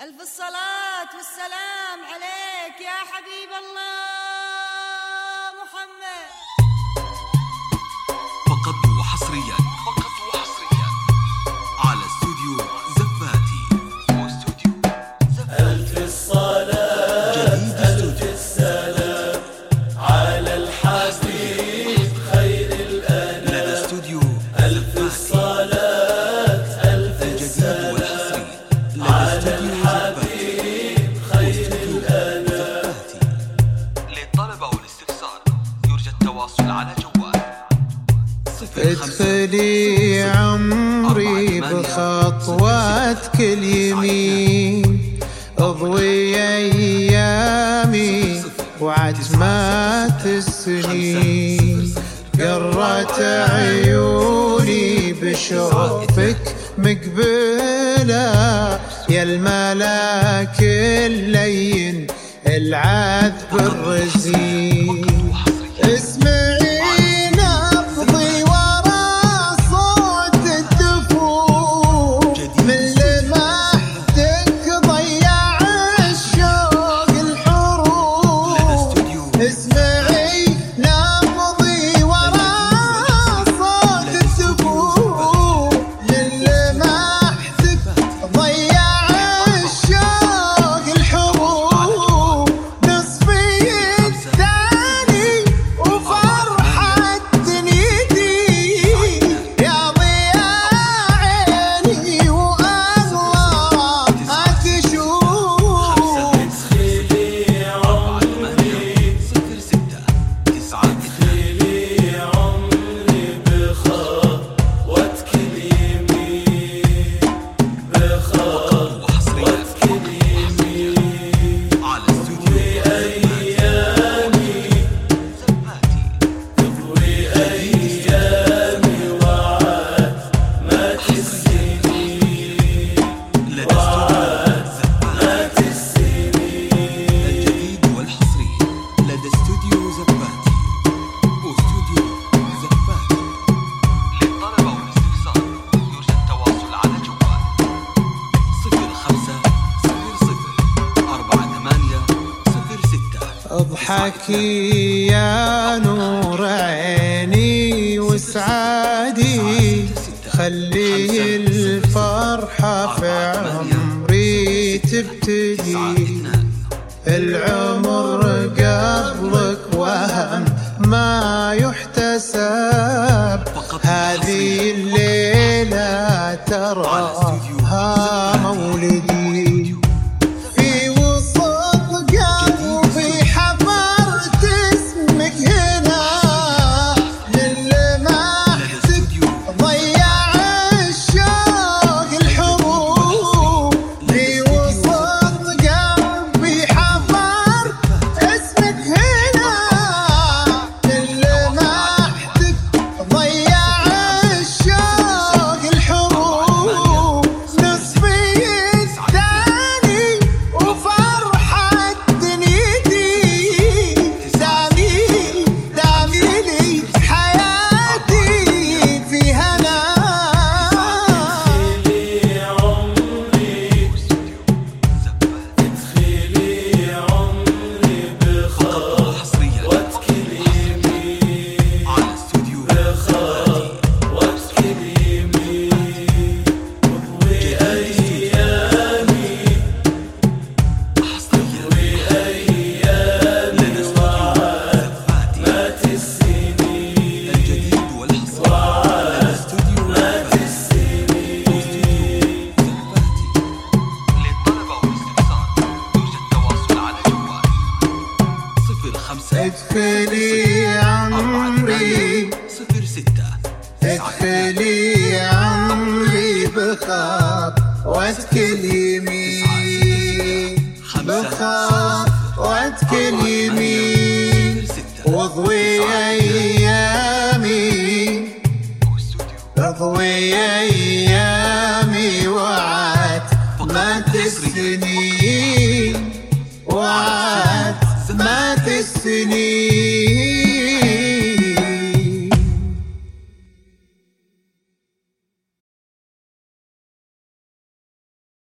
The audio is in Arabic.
ألف الصلاة والسلام عليك يا حبيب الله محمد. فقط وحصريا على استوديو زفاتي. ألف الصلاة ألف السلام على الحبيب خير الأنام. لدى استوديو ألف الصلاة ألف السلام على الحبيب خير الأنام. للطلب أو الاستفسار يرجى التواصل على جوال ادخلي عمري بخطواتك اليمين، اضوي ايامي وعتمات السنين، قرت عيوني بشوفك مقبلة، يا الملاك اللين العذب الرزين. اسمعي نبضي ورا صوت الدفوف، من لمحتك ضيع الشوق الحروف. اسمعي نبضي ورا صوت الدفوف، من لمحتك ضيع الشوق الحروف. نصفي الثاني وفرحة دنيتي، يا ضياء عيني والله تشوف. ادخلي عمري ادخلي عمري بخطوتك اليمين، بخطوتك اليمين. على استوديو أيامي تضوي أيامي وعد مات السنين، لدى استوديو مات السنين. الجديد والحصري لدى استوديو زفاتي واستوديو زفاتي. للطلب أو الاستفسار يرجى التواصل على جوال 05004806. اضحكي يا نور عيني وسعادي، خلي الفرحة في عمري تبتدي. العمر قبلك وهم ما يحتسب، هذه الليلة تراها مولدي. في وسط قلبي حفرت اسمك هنا، من لمحتك ضيع الشوق الحروف. في وسط قلبي حفرت اسمك هنا، من لمحتك ضيع الشوق الحروف. نصفي الثاني وفرحة دنيتي، دامي لي حياتي في هنا. ادخلي عمري ادخلي عمري بخطوتك اليمين، على استوديو بخطوتك اليمين. تضوي أيامي تضوي أيامي وعد مات السنين، الجديد والحصري لدى استوديو مات السنين. للطلب أو الاستفسار يرجى التواصل على جوال 05 ادخلي عمري 06 ادخلي عمري بخطوتك اليمين، بخطوتك اليمين. واضوي ايامي اضوي ايامي وعد مات السنين، وعد مات السنين.